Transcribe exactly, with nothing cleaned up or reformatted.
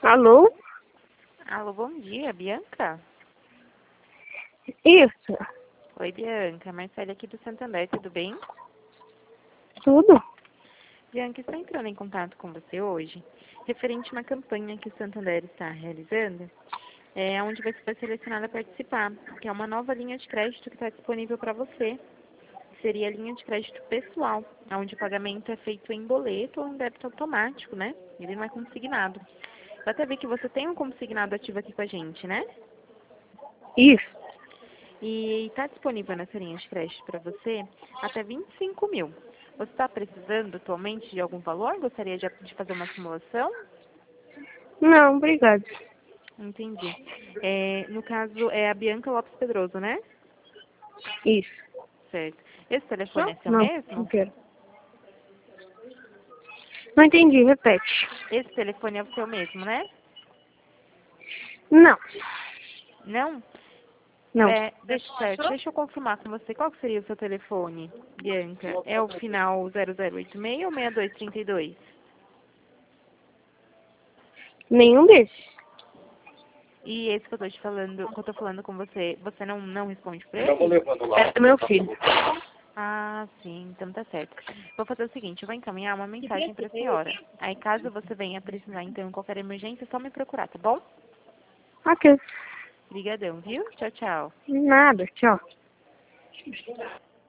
Alô? Alô, bom dia, Bianca? Isso. Oi, Bianca. Marcela aqui do Santander, tudo bem? Tudo? Bianca, estou entrando em contato com você hoje, referente a uma campanha que o Santander está realizando, é, onde você foi selecionada a participar, que é uma nova linha de crédito que está disponível para você. Seria a linha de crédito pessoal, onde o pagamento é feito em boleto ou em débito automático, né? Ele não é consignado. Eu até vi que você tem um consignado ativo aqui com a gente, né? Isso. E está disponível nessa linha de crédito para você até vinte e cinco mil. Você está precisando atualmente de algum valor? Gostaria de, de fazer uma simulação? Não, obrigado. Entendi. É, no caso, é a Bianca Lopes Pedroso, né? Isso. Certo. Esse Só? telefone é seu Não, não mesmo? quero. Não entendi, repete. Esse telefone é o seu mesmo, né? Não, Não? não. É, deixa, certo. Deixa eu confirmar com você. Qual que seria o seu telefone, Bianca? É o final zero zero oito seis ou seis dois três dois? Nenhum desses. E esse que eu tô te falando, que eu tô falando com você, você não, não responde pra ele? É do meu filho. Ah, sim, então tá certo. Vou fazer o seguinte, eu vou encaminhar uma mensagem pra senhora. Aí caso você venha precisar, então, em qualquer emergência, é só me procurar, tá bom? Ok. Obrigadão, viu? Tchau, tchau. Nada, tchau.